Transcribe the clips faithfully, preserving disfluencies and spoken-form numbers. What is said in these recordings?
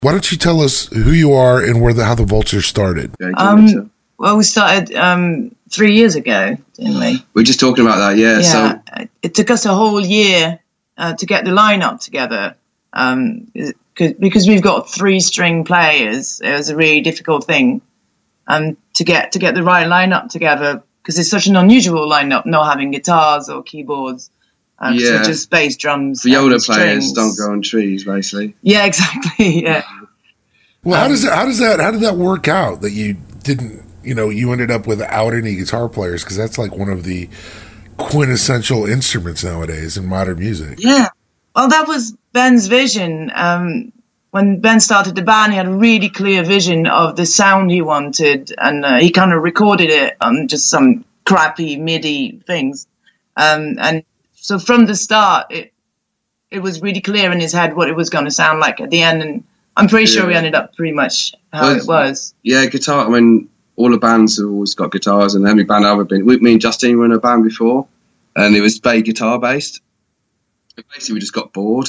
Why don't you tell us who you are and where the how the Vultures started? Um, well, we started um, three years ago, didn't we? We're just talking about that, yeah. Yeah, So it took us a whole year uh, to get the lineup together um, because we've got three string players. It was a really difficult thing um, to get to get the right lineup together because it's such an unusual lineup, not having guitars or keyboards. Um, yeah, so just bass, drums, viola and players strings. don't grow on trees, basically. Yeah, exactly. Yeah. Well, um, how does that? How does that? How did that work out? That you didn't, you know, you ended up without any guitar players because that's like one of the quintessential instruments nowadays in modern music. Yeah. Well, that was Ben's vision. Um, when Ben started the band, he had a really clear vision of the sound he wanted, and uh, he kind of recorded it on just some crappy MIDI things, um, and. So from the start, it it was really clear in his head what it was going to sound like at the end, and I'm pretty sure Yeah. we ended up pretty much how Well, it was. Yeah, guitar. I mean, all the bands have always got guitars, and every band I've ever been. We, me and Justine were in a band before, and it was bay guitar based. Basically, we just got bored.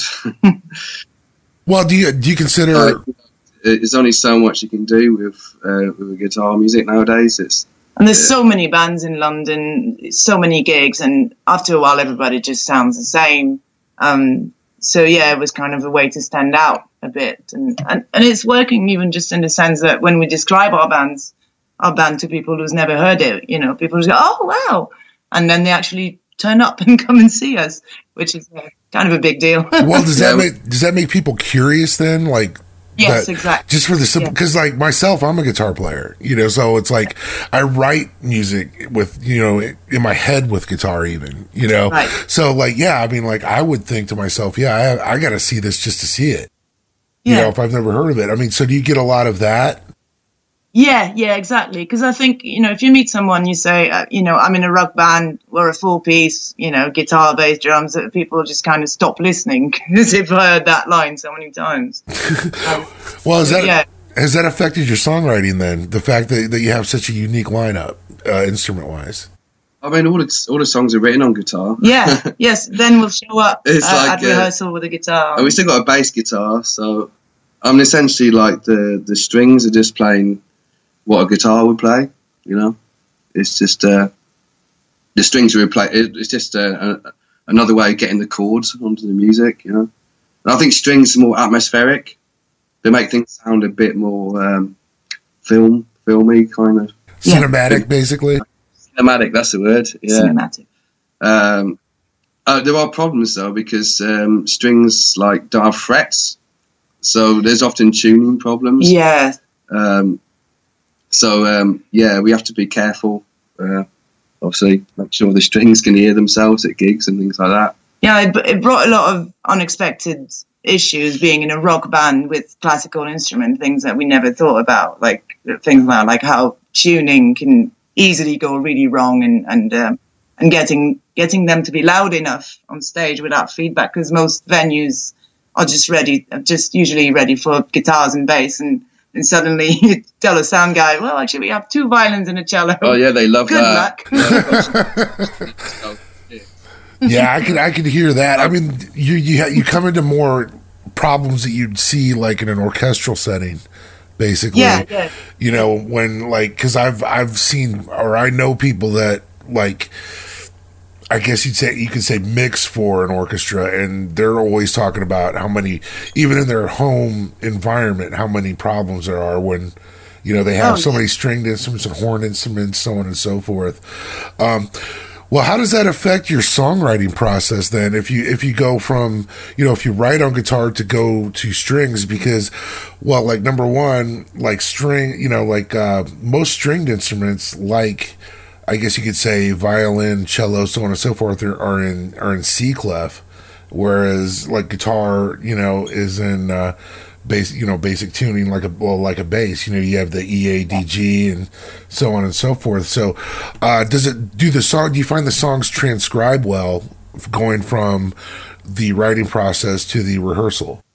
Well, do you do you consider? Like, there's only so much you can do with uh, with guitar music nowadays. It's And there's yeah. so many bands in London, so many gigs, and after a while, everybody just sounds the same. Um, so yeah, it was kind of a way to stand out a bit, and, and and it's working even just in the sense that when we describe our bands, our band to people who's never heard it, you know, people just go, "Oh wow," and then they actually turn up and come and see us, which is uh, kind of a big deal. Well, does that Yeah. make does that make people curious then? Like, Yes, that- exactly. Just for the simple, Yeah. because like myself, I'm a guitar player, you know, so it's like I write music with, you know, in my head with guitar even, you know, Right. so like, yeah, I mean, like I would think to myself, yeah, I, I got to see this just to see it, you Yeah. know, if I've never heard of it. I mean, so do you get a lot of that? Yeah, yeah, exactly. Because I think, you know, if you meet someone, you say, uh, you know, I'm in a rock band, we're a full piece, you know, guitar, bass, drums, that people just kind of stop listening because they've heard that line so many times. Um, Well, is that, yeah. has that affected your songwriting then? The fact that, that you have such a unique lineup, uh, instrument wise? I mean, all the all the songs are written on guitar. Yeah, yes. Ben will show up It's uh, like, at uh, rehearsal with a guitar. And we still got a bass guitar, so I mean, essentially, like the the strings are just playing what a guitar would play. You know, it's just uh, the strings are play. It's just uh, a, another way of getting the chords onto the music. You know, and I think strings are more atmospheric. They make things sound a bit more um, film filmy, kind of Yeah. Cinematic, basically. cinematic. That's the word. Yeah. Cinematic. Um, uh, there are problems though because um, strings like don't have frets, so there's often tuning problems. Yeah. Um, so um, yeah, we have to be careful. Uh, obviously, make sure the strings can hear themselves at gigs and things like that. Yeah, it, it brought a lot of unexpected issues being in a rock band with classical instrument, things that we never thought about, like things like, like how tuning can easily go really wrong and and um, and getting getting them to be loud enough on stage without feedback, because most venues are just ready, just usually ready for guitars and bass, and, and suddenly you tell a sound guy, well, actually we have two violins and a cello. Oh yeah, they love Good that. luck. Yeah, I could I could hear that. I mean, you you ha- you come into more problems that you'd see like in an orchestral setting, basically. Yeah, yeah. You know, when like because I've I've seen or I know people that like I guess you'd say you could say mix for an orchestra, and they're always talking about how many, even in their home environment, how many problems there are when. You know, they have Oh, so yeah. many stringed instruments and horn instruments, so on and so forth. Um, well, how does that affect your songwriting process then? If you if you go from, you know, if you write on guitar to go to strings, because, well, like number one, like string, you know, like uh, most stringed instruments, like I guess you could say violin, cello, so on and so forth, are, are in are in C clef, whereas like guitar, you know, is in uh, basic, you know, basic tuning like a well, like a bass. You know, you have the E A D G and so on and so forth. So, uh, does it do the song? Do you find the songs transcribe well going from the writing process to the rehearsal?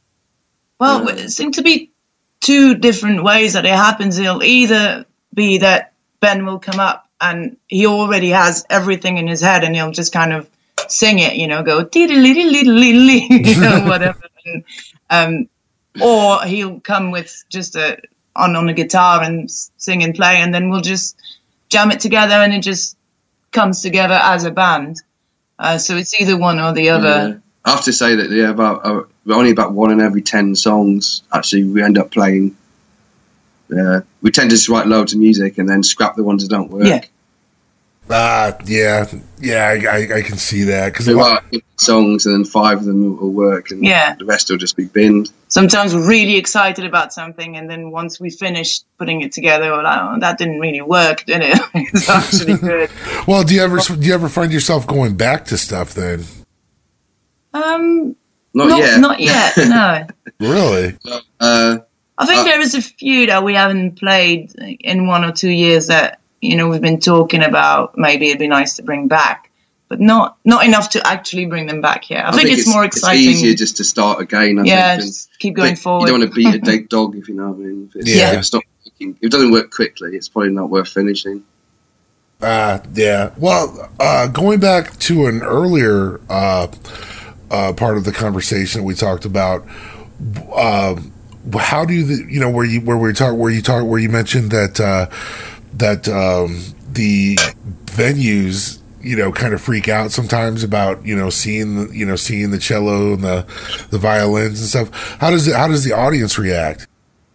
Well, it seems to be two different ways that it happens. It'll either be that Ben will come up and he already has everything in his head and he'll just kind of sing it, you know, go, you know, whatever. And, um, or he'll come with just a on on a guitar and sing and play, and then we'll just jam it together, and it just comes together as a band. Uh, so it's either one or the other. Yeah. I have to say that yeah, about uh, only about one in every ten songs actually we end up playing. Uh, we tend to just write loads of music and then scrap the ones that don't work. Yeah. Uh, yeah, yeah, I, I, I can see that. Because we write songs and then five of them will work, and yeah. the rest will just be binned. Sometimes we're really excited about something, and then once we finish putting it together, we're like, oh, that didn't really work, did it? It's actually good. Well, do you ever do you ever find yourself going back to stuff then? Um, not, not yet. Not yet. No. Really? Uh, I think uh, there is a few that we haven't played in one or two years that, you know, we've been talking about. Maybe it'd be nice to bring back, but not not enough to actually bring them back here. I, I think, think it's, it's more exciting. It's easier just to start again. I yeah, think, just keep going forward. You don't want to beat a dead dog, if you know what I mean. If, yeah. if, it's not working, if it doesn't work quickly, it's probably not worth finishing. Uh, yeah. Well, uh, going back to an earlier uh, uh, part of the conversation we talked about. Uh, how do you, you know, where you where we talk where you talk where you mentioned that uh, that um, the venues, you know, kind of freak out sometimes about, you know, seeing the, you know seeing the cello and the the violins and stuff. How does it, how does the audience react?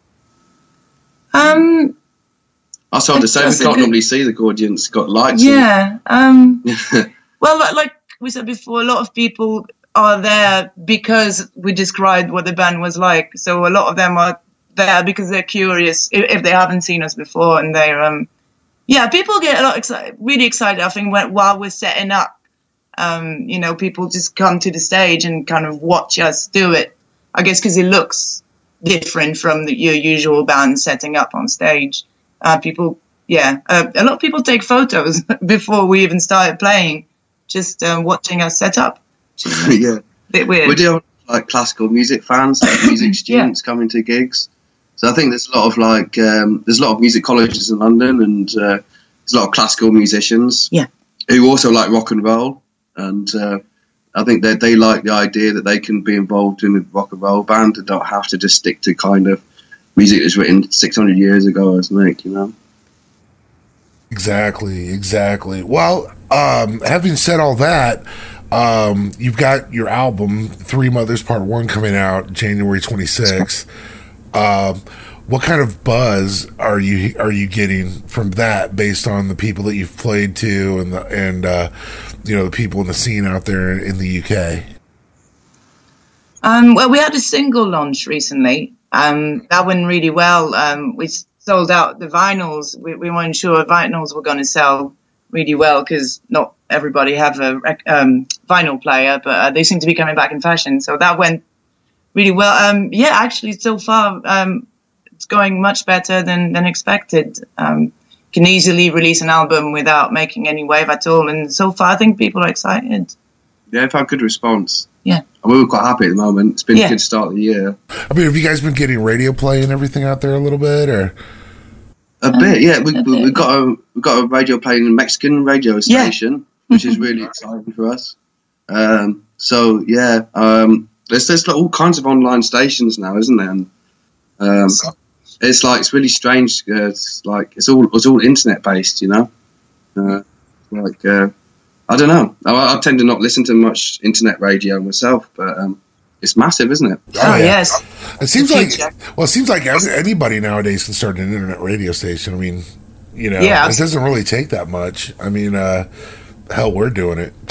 Um, I was told to say we can't good... normally see the audience got lights. Yeah. Um, well, like we said before, a lot of people are there because we described what the band was like. So a lot of them are there because they're curious if, if they haven't seen us before, and they're um yeah, people get a lot excited, really excited. I think when, while we're setting up, um, you know, people just come to the stage and kind of watch us do it. I guess because it looks different from the, your usual band setting up on stage. Uh, people, yeah, uh, a lot of people take photos before we even started playing, just uh, watching us set up. Yeah, bit weird. We do like classical music fans, like music students yeah. coming to gigs. So I think there's a lot of like um, there's a lot of music colleges in London, and uh, there's a lot of classical musicians. Yeah, who also like rock and roll, and uh, I think that they like the idea that they can be involved in a rock and roll band and don't have to just stick to kind of music that's written six hundred years ago or something, you know. Exactly, exactly. Well, um, having said all that. Um, you've got your album Three Mothers Part One coming out January twenty-sixth. Um, what kind of buzz are you are you getting from that, based on the people that you've played to and the, and uh, you know, the people in the scene out there in the U K? Um, well, we had a single launch recently. Um, that went really well. Um, we sold out the vinyls. We, we weren't sure vinyls were going to sell really well because not everybody have a um, vinyl player, but uh, they seem to be coming back in fashion. So that went really well. Um, yeah, actually, so far um, it's going much better than than expected. Um, can easily release an album without making any wave at all, and so far I think people are excited. Yeah, I've had good response. Yeah, and we were quite happy at the moment. It's been yeah. a good start of the year. I mean, have you guys been getting radio play and everything out there a little bit, or? A bit, yeah. We, we, we've got a we've got a radio playing a Mexican radio station, yeah. which is really exciting for us. Um, so yeah, um, there's there's like all kinds of online stations now, isn't there? And, um, it's like it's really strange. Uh, it's like it's all it's all internet based, you know. Uh, like uh, I don't know. I, I tend to not listen to much internet radio myself, but. Um, It's massive, isn't it? Oh, oh yeah. yes. It seems like well, it seems like anybody nowadays can start an internet radio station. I mean, you know, yeah, it doesn't really take that much. I mean, uh, hell, we're doing it.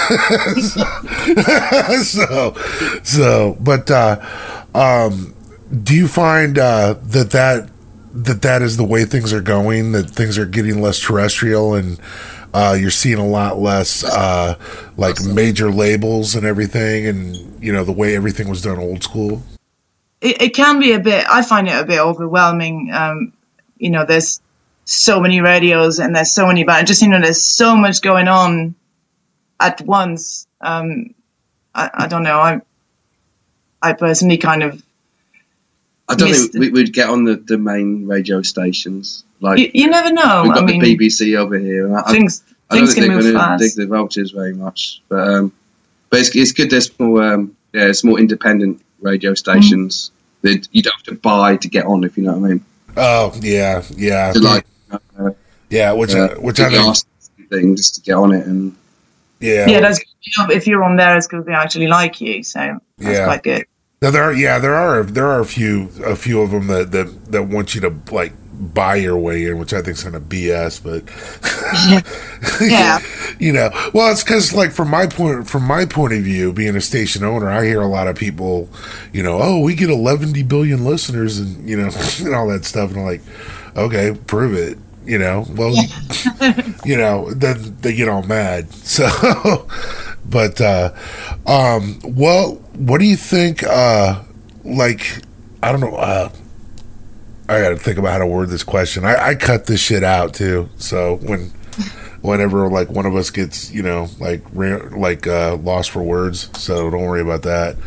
so, so, but uh, um, do you find uh, that that that that is the way things are going? That things are getting less terrestrial and. Uh, you're seeing a lot less uh, like major labels and everything, and you know the way everything was done old school. It, it can be a bit. I find it a bit overwhelming. Um, you know, there's so many radios and there's so many bands. Just you know, there's so much going on at once. Um, I, I don't know. I I personally kind of. I don't think we, we'd get on the, the main radio stations. Like you, you never know. We've got I the mean, B B C over here. I, things I don't things think can they're move going fast. to dig the vultures very much, but um, but it's, it's good. There's more, um, yeah, it's more independent radio stations. Mm. that you don't have to buy to get on, if you know what I mean. Oh yeah, yeah, So like, uh, yeah. Which uh, which I think, thing just to get on it, and yeah, yeah. That's you know, if you're on there, it's because they actually like you. So that's Yeah. quite good. Now, there are yeah there are there are a few a few of them that that, that want you to like buy your way in, which I think is kind of B S, but Yeah. Yeah. you know, well, it's because like from my point from my point of view, being a station owner, I hear a lot of people, you know, oh, we get eleven billion listeners, and you know, and all that stuff, and I'm like, okay, prove it. You know, well, you know, then they get all mad. So, but, uh, um, well, what do you think, uh, like, I don't know, uh, I gotta think about how to word this question. I, I cut this shit out too. So when, whenever like one of us gets, you know, like, re- like, uh, lost for words. So don't worry about that.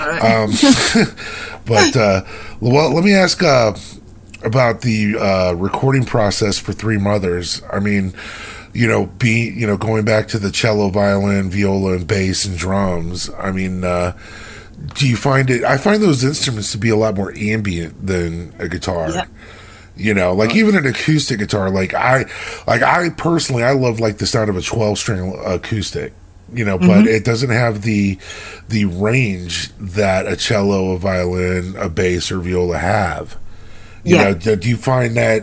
Um, but, uh, well, let me ask, uh, about the uh, recording process for Three Mothers. I mean, you know, be you know, going back to the cello, violin, viola, and bass and drums. I mean, uh, do you find it? I find those instruments to be a lot more ambient than a guitar. Yeah. You know, like even an acoustic guitar. Like I, like I personally, I love like the sound of a twelve-string acoustic. You know, but mm-hmm. it doesn't have the the range that a cello, a violin, a bass, or viola have. You yeah. know, do, do you find that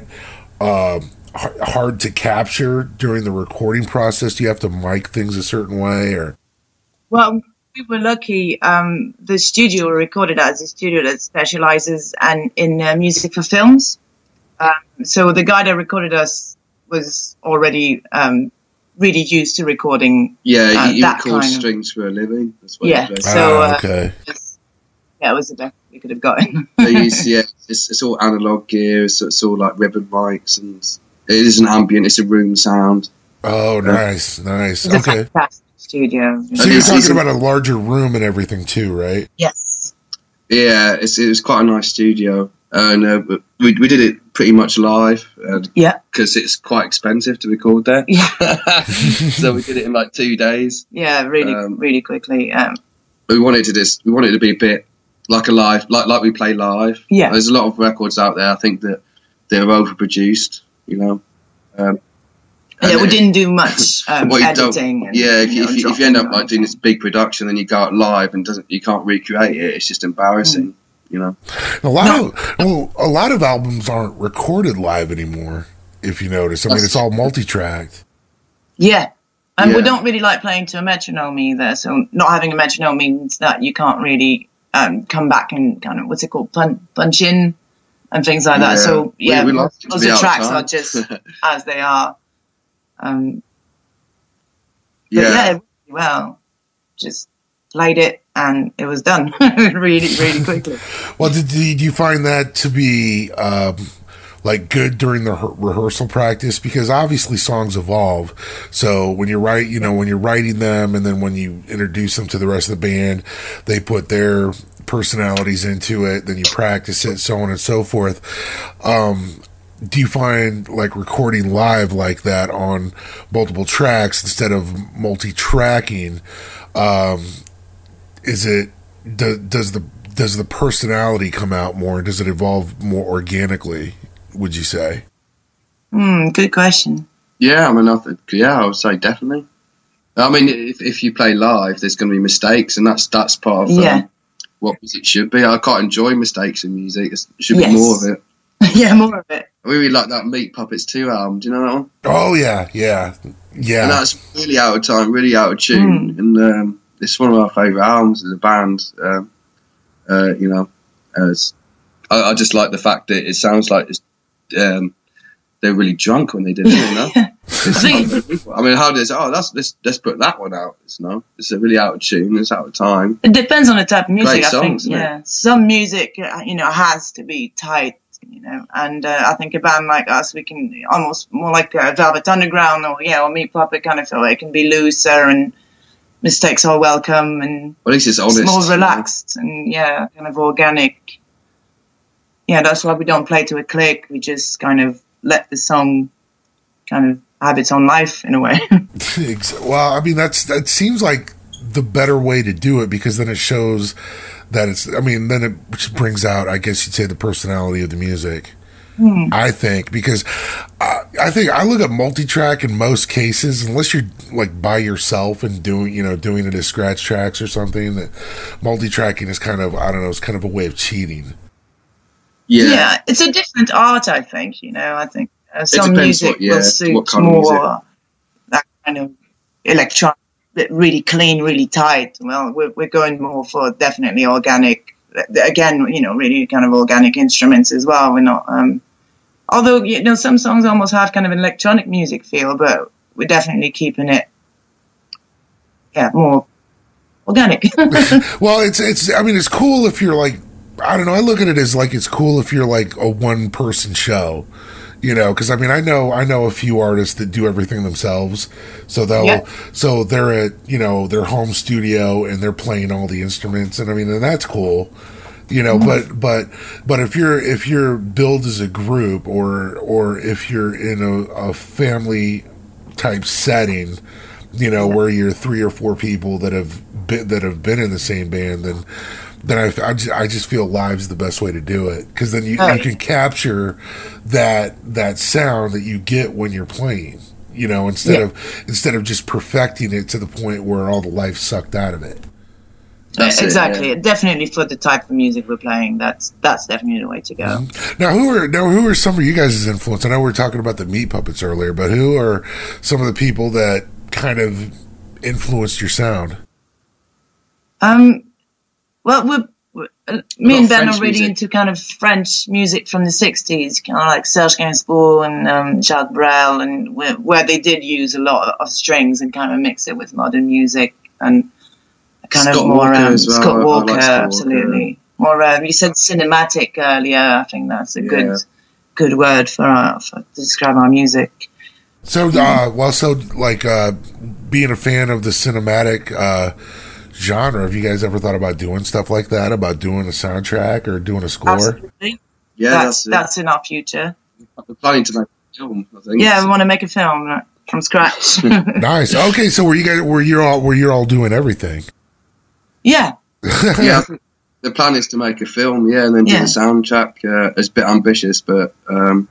um, h- hard to capture during the recording process? Do you have to mic things a certain way, or? Well, we were lucky. Um, the studio we recorded at is a studio that specializes and in uh, music for films. Um, so the guy that recorded us was already um, really used to recording. Yeah, uh, you, you that record kind of, strings for a living. That's what yeah. you So ah, uh, okay. yeah, it was the best we could have gotten. They use, yeah, it's, it's all analog gear, so it's all like ribbon mics, and it is an ambient, it's a room sound. Oh, nice, nice. It's a Okay. fantastic studio. So you're talking about a larger room and everything too, right? Yes. Yeah, it's, it was quite a nice studio, and uh, we we did it pretty much live. Uh, yeah. Because it's quite expensive to record there. Yeah. So we did it in like two days. Yeah, really, um, really quickly. Um, we wanted to just we wanted to be a bit. Like a live, like like we play live. Yeah, there's a lot of records out there. I think that they're overproduced. You know. Um, yeah, we didn't do much um, editing. And, yeah, if you, know, if, you, if you end up like doing this big production, then you go out live and doesn't you can't recreate it. It's just embarrassing. Mm. You know. A lot no. of well, a lot of albums aren't recorded live anymore. If you notice, I mean, it's all multi-tracked. Yeah. And yeah. we don't really like playing to a metronome either. So not having a metronome means that you can't really. Um, come back and kind of what's it called punch, punch in and things like that. Yeah. So yeah, we, we like those the tracks are just as they are. Um, yeah, yeah, really well, just played it and it was done really, really quickly. Well, did, did you find that to be um, like good during the re- rehearsal practice? Because obviously songs evolve. So when you write, you know, when you're writing them and then when you introduce them to the rest of the band, they put their personalities into it, then you practice it, so on and so forth. Um, do you find like recording live like that on multiple tracks instead of multi-tracking? Um, is it, do, does the, does the personality come out more? Does it evolve more organically? Would you say? Hmm, good question. Yeah, I mean, I think, yeah, I would say definitely. I mean, if if you play live, there's going to be mistakes, and that's that's part of um, yeah. what music should be. I quite enjoy mistakes in music. There should yes. be more of it. Yeah, more of it. I really like that Meat Puppets two album. Do you know that one? Oh yeah, yeah, yeah. And that's really out of time, really out of tune, mm. and um, it's one of our favourite albums as a band. Um, uh, you know, as I, I just like the fact that it sounds like it's. Um, they're really drunk when they did it, you know. I mean, how does oh that's let's let's put that one out? It's no, it's a really out of tune. It's out of time. It depends on the type of music. Great I songs, think, yeah, it? Some music, you know, has to be tight, you know, and uh, I think a band like us, we can almost more like uh, Velvet Underground or yeah, or Meat Puppet kind of feel like it can be looser and mistakes are welcome and well, at least it's honest, more relaxed you know? And yeah, kind of organic. Yeah, that's why we don't play to a click. We just kind of let the song kind of have its own life in a way. Well, I mean, that's that seems like the better way to do it because then it shows that it's, I mean, then it just brings out, I guess you'd say, the personality of the music. Hmm. I think, because I, I think I look at multi-track in most cases, unless you're like by yourself and doing, you know, doing it as scratch tracks or something, that multi-tracking is kind of, I don't know, it's kind of a way of cheating. Yeah. Yeah, it's a different art, I think, you know, I think uh, some depends music what- yeah, will suit what kind of more music. that kind of electronic, really clean, really tight. Well, we're, we're going more for definitely organic, again, you know, really kind of organic instruments as well. We're not, um, although, you know, some songs almost have kind of an electronic music feel, but we're definitely keeping it, yeah, more organic. Well, it's, it's, I mean, it's cool if you're like, I don't know, I look at it as like, it's cool if you're like a one person show, you know, because I mean, I know, I know a few artists that do everything themselves. So they'll, Yeah. so they're at, you know, their home studio and they're playing all the instruments. And I mean, and that's cool. You know, but but but if you're if you're billed as a group, or or if you're in a, a family type setting, you know, where you're three or four people that have been that have been in the same band, then then I, I, just, I just feel live's the best way to do it, because then you, you can capture that that sound that you get when you're playing. You know, instead Yeah. of instead of just perfecting it to the point where all the life sucked out of it. That's it, exactly. yeah. Definitely for the type of music we're playing, that's that's definitely the way to go. Now, who are now who are some of you guys' influence? I know we were talking about the Meat Puppets earlier, but who are some of the people that kind of influenced your sound? Um, well, we're, we're, uh, me lot and of Ben French are really music. into kind of French music from the sixties, kind of like Serge Gainsbourg and um, Jacques Brel, and where, where they did use a lot of strings and kind of mix it with modern music and kind Scott of more Walker um, as well. Scott I- I Walker, like Scott Walker. absolutely. More, uh, you said cinematic earlier. I think that's a Yeah. good good word for, uh, for to describe our music. So, uh, well, so like uh, being a fan of the cinematic uh, genre, have you guys ever thought about doing stuff like that? About doing a soundtrack or doing a score? Absolutely, Yeah, that's that's, that's in our future. it. I'm planning to make a film, I think. Yeah, we want to make a film uh, from scratch. Nice. Okay, so were you guys were you all were you all doing everything? Yeah, yeah, I think the plan is to make a film, yeah, and then do Yeah. the soundtrack. Uh, it's a bit ambitious, but um,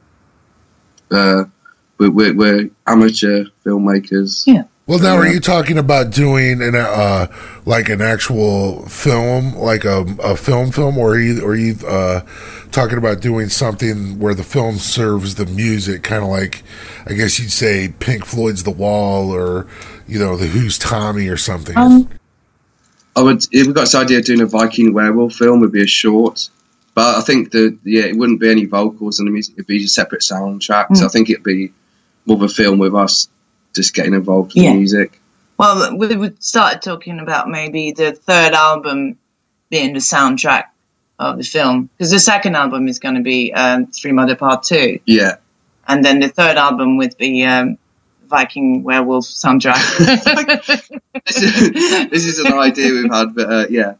uh, we're, we're, we're amateur filmmakers. Yeah. Well, now are you talking about doing an uh like an actual film, like a, a film film, or are you or are you uh, talking about doing something where the film serves the music, kind of like, I guess you'd say Pink Floyd's The Wall, or you know, the Who's Tommy or something? Um, I would. We've got this idea of doing a Viking werewolf film. Would be a short, but I think that yeah, it wouldn't be any vocals and the music. It'd be a separate soundtrack. Mm. So I think it'd be more of a film with us just getting involved with Yeah. the music. well, we we started talking about maybe the third album being the soundtrack of the film, because the second album is going to be um, Three Mother Part Two, Yeah, and then the third album would be um, Viking Werewolf soundtrack. this is, this is an idea we've had, but uh, yeah,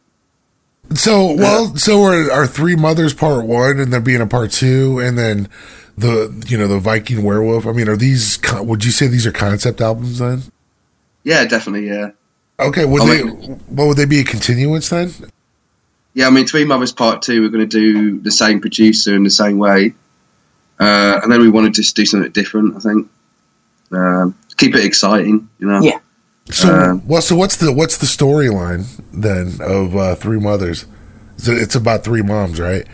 So, well, so are, are Three Mothers part one, and there being a part two, and then the you know the Viking Werewolf. I mean, are these? co- Would you say these are concept albums then? yeah, definitely, yeah. Okay, would I'll they? make- What would they be a continuance then? Yeah, I mean, Three Mothers Part Two, we're going to do the same producer in the same way, uh, and then we want to just do something different. I think um, keep it exciting, you know. Yeah. So, Um, well, so what's the what's the storyline then of uh, Three Mothers? So it's about three moms, right?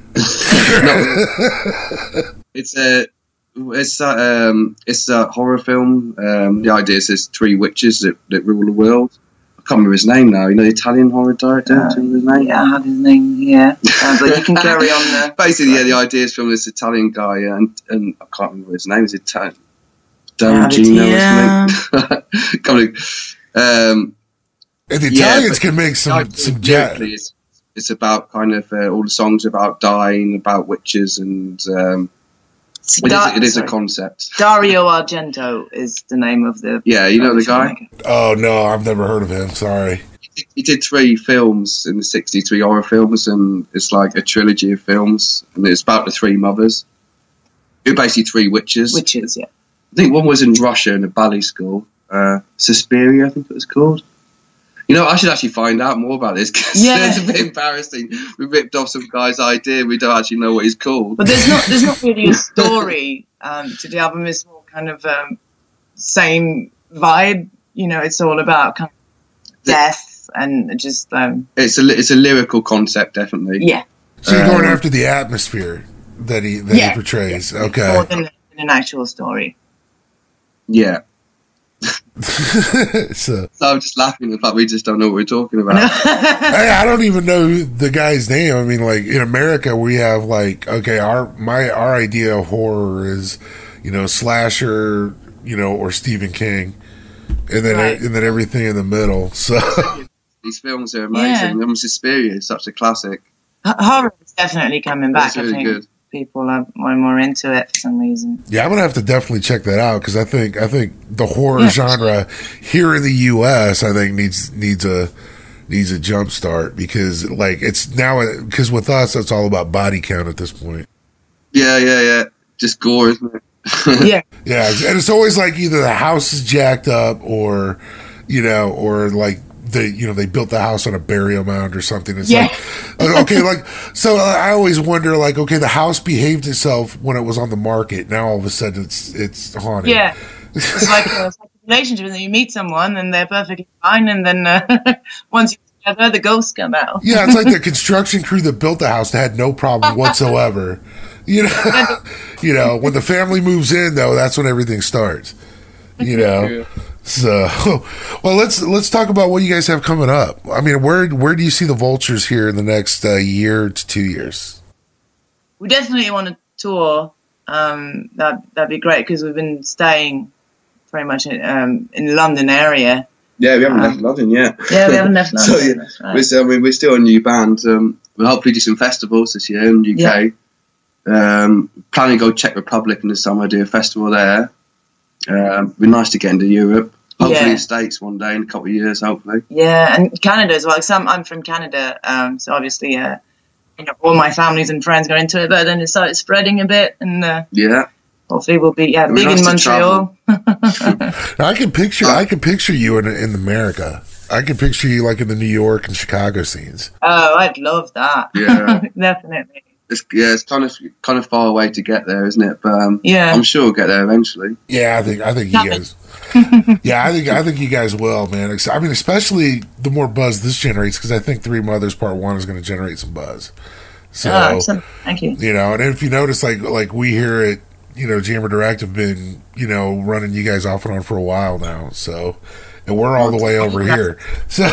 It's a it's a, um, it's a horror film. Um, the idea is there's three witches that, that rule the world. I can't remember his name now. You know, the Italian horror director. Uh, Do you remember his name? Yeah, I had his name. Yeah, uh, but you can carry on there. Basically, yeah, the idea is from this Italian guy, yeah, and and I can't remember his name. Is it Italian? Yeah, Gino yeah. or something? Can't remember. um, And the Yeah, Italians but- can make some like, some jet. lyrically, it's, it's about kind of uh, all the songs about dying, about witches, and um, it, is, Dar- it is a sorry. concept. Dario Argento is the name of the. Yeah, you know the guy. filmmaker. Oh no, I've never heard of him. Sorry. He did three films in the sixties, three horror films, and it's like a trilogy of films, and it's about the three mothers. They're basically three witches. Witches, yeah. I think one was in Russia in a ballet school. Uh, Suspiria, I think it was called. You know, I should actually find out more about this because Yeah. it's a bit embarrassing. We ripped off some guy's idea. We don't actually know what he's called. But there's not there's not really a story um, to the album. It's more kind of um, same vibe. You know, it's all about kind of death and just um, It's a li- it's a lyrical concept, definitely. yeah, So you're going Um, after the atmosphere that he that Yeah. he portrays. more Okay. than an actual story. Yeah. So So I'm just laughing at the fact we just don't know what we're talking about. I, I don't even know who the guy's name. I mean, like in America, we have like okay, our my our idea of horror is, you know, slasher, you know, or Stephen King, and then Right. and then everything in the middle. So These films are amazing. Yeah. Um, Suspiria is such a classic. H- Horror is definitely coming back. It's really I think good. people are more and more into it for some reason. yeah, I'm gonna have to definitely check that out because I think I think the horror Yeah. genre here in the U S I think needs needs a needs a jump start because like it's now because with us it's all about body count at this point. Yeah, yeah, yeah. Just gore, isn't it? Yeah, Yeah, and it's always like either the house is jacked up or, you know, or like they, you know, they built the house on a burial mound or something. It's Yeah. like, uh, okay, like, so uh, I always wonder, like, okay, the house behaved itself when it was on the market. Now all of a sudden it's it's haunted. yeah. It's like a, it's like a relationship, and then you meet someone and they're perfectly fine, and then uh, once you're together, the ghosts come out. Yeah, it's like the construction crew that built the house that had no problem whatsoever. You know, you know, when the family moves in, though, that's when everything starts. You know, Yeah. so well, let's let's talk about what you guys have coming up. I mean, where where do you see the Vultures here in the next uh, year to two years? We definitely want to tour. Um, that that'd be great because we've been staying very much in, um, in the London area. Yeah, we haven't Um, left London yet. Yeah, we haven't left London. So, yeah, That's right. we're, still, I mean, we're still a new band. Um, we'll hopefully do some festivals this year in the U K. Um, planning to go Czech Republic in the summer, do a festival there. Um, it'd be nice to get into Europe. Hopefully Yeah. the States one day in a couple of years, hopefully. Yeah, and Canada as well. Because I'm, I'm from Canada, um, so obviously, uh, you know, all my families and friends got into it, but then it started spreading a bit, and uh, Yeah. hopefully we'll be yeah It'd be big in nice to Montreal. Now, I can picture I can picture you in in America. I can picture you like in the New York and Chicago scenes. Oh, I'd love that. Yeah. Definitely. It's, yeah, it's kind of kind of far away to get there, isn't it? But um, Yeah. I'm sure we'll get there eventually. Yeah, I think I think you guys. Yeah, I think I think you guys will, man. Ex- I mean, especially the more buzz this generates, because I think Three Mothers Part One is going to generate some buzz. So Oh, excellent. Thank you. you know, and if you notice, like like we here at you know Jammer Direct have been you know running you guys off and on for a while now. So and we're all the way over here. So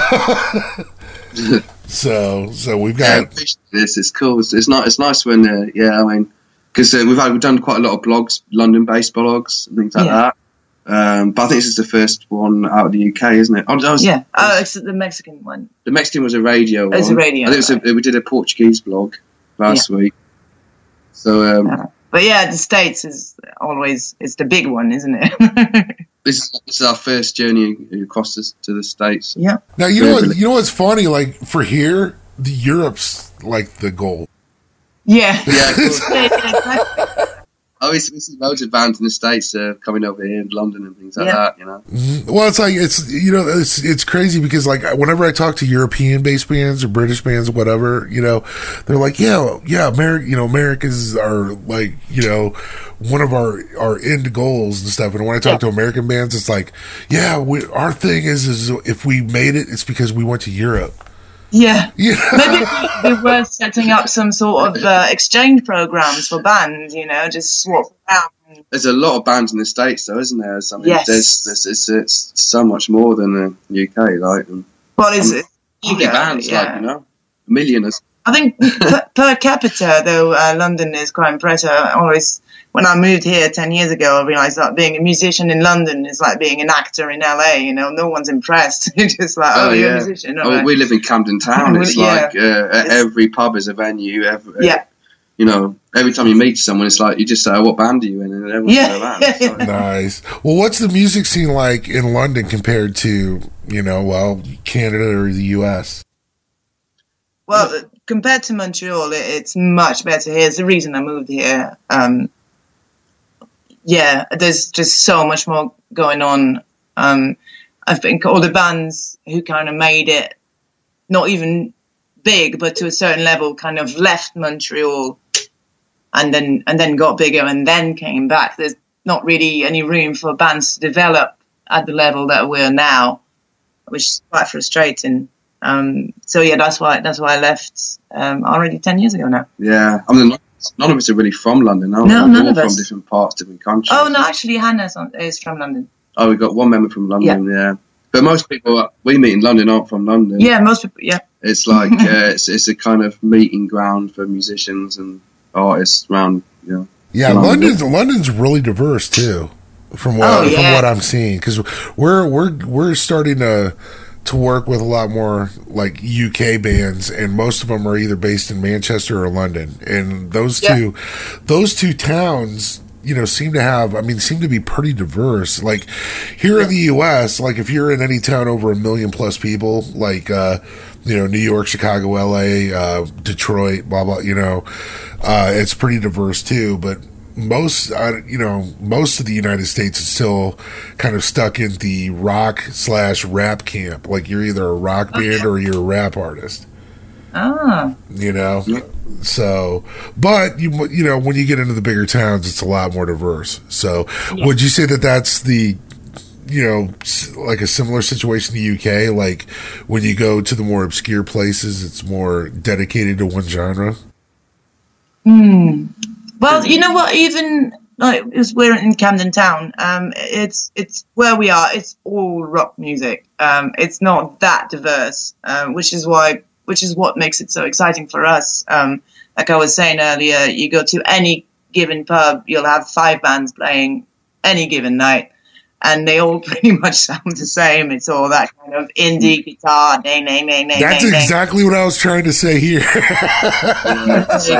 so so we've Yeah, I got appreciate this. It's cool. It's, it's not. It's nice when. Uh, yeah, I mean, because uh, we've had we've done quite a lot of blogs, London-based blogs and things like Yeah. that. Um, but I think this is the first one out of the U K, isn't it? Oh, that was, Yeah. Oh, it's the Mexican one. The Mexican was a radio. It's a one. radio, I think it was a, we did a Portuguese blog last week. So um, Yeah. But yeah, the States is always it's the big one, isn't it? this, is, this is our first journey across this, to the States. Yeah. now you know Yeah, what really. you know what's funny, like for here the Europe's like the goal. Yeah. Yeah, cool. Yeah, yeah, exactly. Oh, we see we see loads of bands in the States uh, coming over here in London and things like Yeah. that. You know. Well, it's like it's you know it's it's crazy because like whenever I talk to European based bands or British bands or whatever, you know, they're like, yeah, yeah, America, you know, Americans are like you know one of our our end goals and stuff. And when I talk to American bands, it's like, yeah, we, our thing is is if we made it, it's because we went to Europe. Yeah. You know? Maybe it'd be worth setting up some sort of uh, exchange programs for bands, you know, just swap around. There's a lot of bands in the States, though, isn't there? I mean, Yes. there's, there's it's, it's so much more than the U K, like. And Well, it's, Um, it's how many eager, bands, yeah. like, you know, a million. Or, I think per, per capita, though, uh, London is quite impressive. I always, when I moved here ten years ago, I realised that being a musician in London is like being an actor in L A. You know, no one's impressed. It's just like, oh, Oh, you're yeah. a musician. oh, alright. we live in Camden Town. It's Yeah. like uh, It's- every pub is a venue. Every, Yeah. You know, every time you meet someone, it's like you just say, oh, "What band are you in?" And everyone's Yeah. in a band. It's like- Nice. Well, what's the music scene like in London compared to you know well Canada or the U S? Well, compared to Montreal, it, it's much better here. It's the reason I moved here. Um, yeah, there's just so much more going on. Um, I think all the bands who kind of made it, not even big, but to a certain level, kind of left Montreal and then and then got bigger and then came back. There's not really any room for bands to develop at the level that we're now, which is quite frustrating. Um, so yeah, that's why that's why I left um, already ten years ago now. Yeah, I mean, none of us are really from London, no? No, We're none all of from us. different parts, different countries. Oh no, actually, Hannah's on, is from London. Oh, we've got one member from London, yeah. yeah. But most people we meet in London aren't from London. Yeah, most people. Yeah, it's like uh, it's it's a kind of meeting ground for musicians and artists around. You know, yeah, London's London's really diverse too, from what oh, yeah. from what I'm seeing, because we're we're we're starting to. to work with a lot more like U K bands, and most of them are either based in Manchester or London, and those yeah. two those two towns, you know, seem to have I mean seem to be pretty diverse. Like here in the U S, like if you're in any town over a million plus people, like uh you know, New York, Chicago, L A, uh Detroit, blah blah, you know, uh it's pretty diverse too. But most, uh, you know, most of the United States is still kind of stuck in the rock slash rap camp. Like you're either a rock band okay. or you're a rap artist. Ah, you know. So, but you you know, when you get into the bigger towns, it's a lot more diverse. So, yeah. Would you say that that's the, you know, like a similar situation in the U K? Like when you go to the more obscure places, it's more dedicated to one genre. Hmm. Well, you know what? Even like we're in Camden Town, um, it's it's where we are. It's all rock music. Um, it's not that diverse, um, which is why, which is what makes it so exciting for us. Um, like I was saying earlier, you go to any given pub, you'll have five bands playing any given night, and they all pretty much sound the same. It's all that kind of indie guitar, dang, dang, dang, dang. That's dang, exactly dang. what I was trying to say here. yeah, so,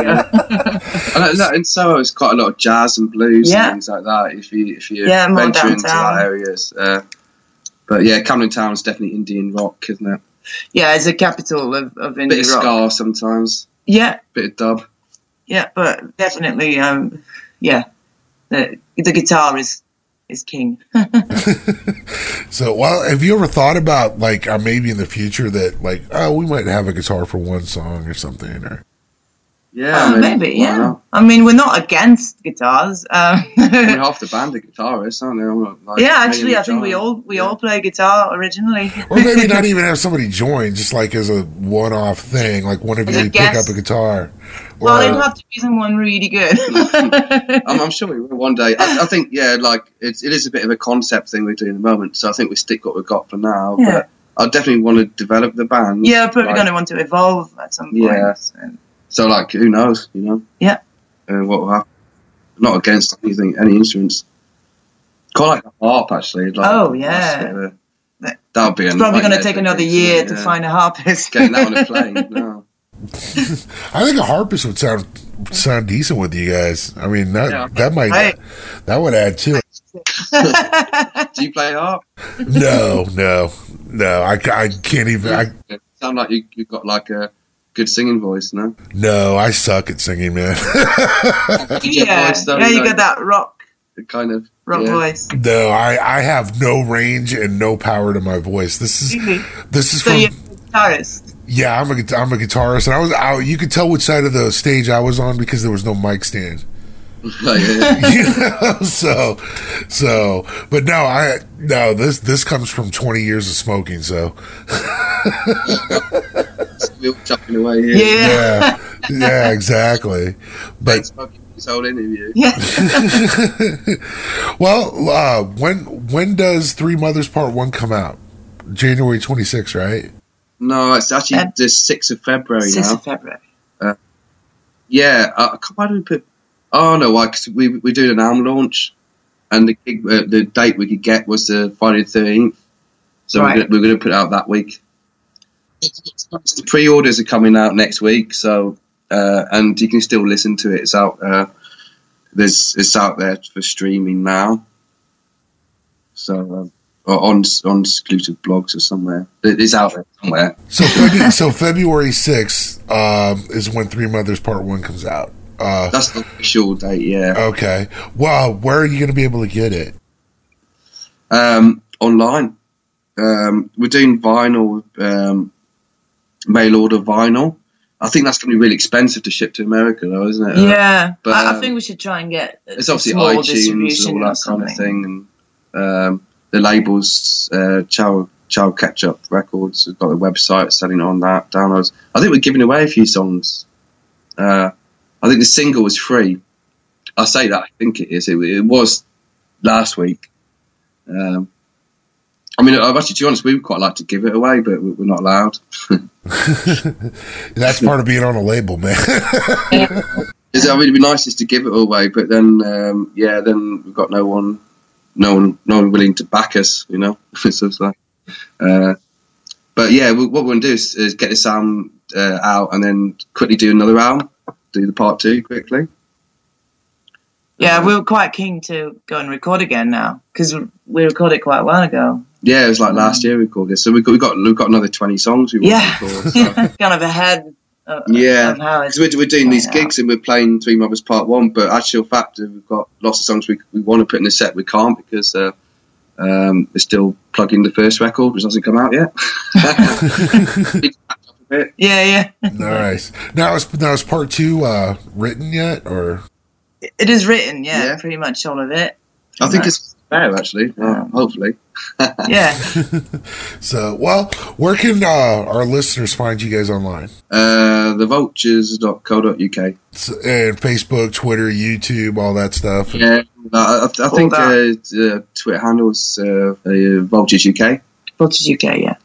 and in Soho, it's quite a lot of jazz and blues yeah. and things like that. If you if you yeah, venture into that areas, uh, but yeah, Camden Town is definitely Indian rock, isn't it? Yeah, it's a capital of, of indie bit of rock. ska sometimes. Yeah, bit of dub. Yeah, but definitely, um, yeah, the the guitar is. is king. So, well, have you ever thought about like uh, maybe in the future that like oh we might have a guitar for one song or something? Or yeah, uh, I mean, maybe yeah. Not? I mean, we're not against guitars. Um, I mean, half the band are guitarists, aren't they? Not, like, yeah, actually, I think we all we yeah. all play guitar originally. Or maybe not even have somebody join, just like as a one-off thing, like one of you pick up a guitar. Well, it'd have to be someone really good. I'm, I'm sure we will one day. I, I think, yeah, like it's, it is a bit of a concept thing we're doing at the moment. So I think we stick what we've got for now. Yeah. But I definitely want to develop the band. Yeah, probably like, going to want to evolve at some point. Yeah. So, so like, who knows? You know. Yeah. Uh, what will happen? I'm not against anything, any instruments. Quite like the harp, actually. Like, oh yeah. Uh, that would be. It's probably going to take another year yeah. to find a harpist. Getting that on a plane. No. I think a harpist would sound sound decent with you guys. I mean that yeah, that might right. that would add to it. Do you play harp? No, no, no. I, I can't even. I you sound like you you've got like a good singing voice, no? No, I suck at singing, man. yeah, voice, though, yeah, you got that rock kind of rock yeah. voice. No, I I have no range and no power to my voice. This is mm-hmm. this is so from. You're a guitarist. Yeah, I'm a I'm a guitarist, and I was I, you could tell which side of the stage I was on because there was no mic stand. Oh, yeah. You know, so so, but no, I no this this comes from twenty years of smoking. So we're chucking away here. Yeah, yeah, yeah, exactly. But this whole interview. Yeah. Well, uh, when when does Three Mothers Part One come out? January twenty-sixth, right? No, it's actually uh, the sixth of February sixth now. Sixth of February. Uh, yeah, uh, why do we put? Oh no, why? Because we we did an album launch, and the uh, the date we could get was the Friday the thirteenth. So right. we're, gonna, we're going to put it out that week. The pre-orders are coming out next week, so uh, and you can still listen to it. It's out. Uh, there's it's out there for streaming now. So. Um, Or on on exclusive blogs or somewhere. It's out there somewhere. So February, so February sixth um, is when Three Mothers Part One comes out. Uh, That's the official date, yeah. Okay. Well, where are you going to be able to get it? Um, online. um, we're doing vinyl, um, mail order vinyl. I think that's going to be really expensive to ship to America, though, isn't it? Yeah, Uh, but I, um, I think we should try and get a it's obviously small iTunes distribution and all or that kind of something. thing, and um, the labels, uh, Chow Chow Ketchup Records, have got a website selling it on that. Downloads. I think we're giving away a few songs. Uh, I think the single was free. I say that I think it is. It, it was last week. Um, I mean, I've actually, to be honest, we would quite like to give it away, but we- we're not allowed. That's part of being on a label, man. It's, I mean, it'd be nice just to give it away, but then, um, yeah, then we've got no one, no one, no one willing to back us, you know. So it's like, uh, but yeah, we, what we're going to do is, is get this album uh, out and then quickly do another album, do the part two quickly. Yeah, we were quite keen to go and record again now because we recorded quite a while ago. Yeah, it was like last year we recorded this, so we got we got we've got another twenty songs we want Yeah, to record. So. kind of ahead. Of, Yeah, of how it's because we're, we're doing these playing out. gigs and we're playing Three Mothers Part One, but actual fact we've got lots of songs we we want to put in the set, we can't because uh, um, we're still plugging the first record, which hasn't come out yet. It's backed up a bit. Yeah, yeah. Nice. Now is now is part two uh, written yet, or It is written, yeah, Yeah. pretty much all of it. I think Yeah. it's fair actually. Uh, Yeah. hopefully. Yeah. so? Well, where can uh, our listeners find you guys online? Uh, the vultures dot co dot uk. S- And Facebook, Twitter, YouTube, all that stuff. Yeah, I, I, I think uh, that. uh, Twitter handles uh, uh, Vultures U K. Vultures U K, yeah.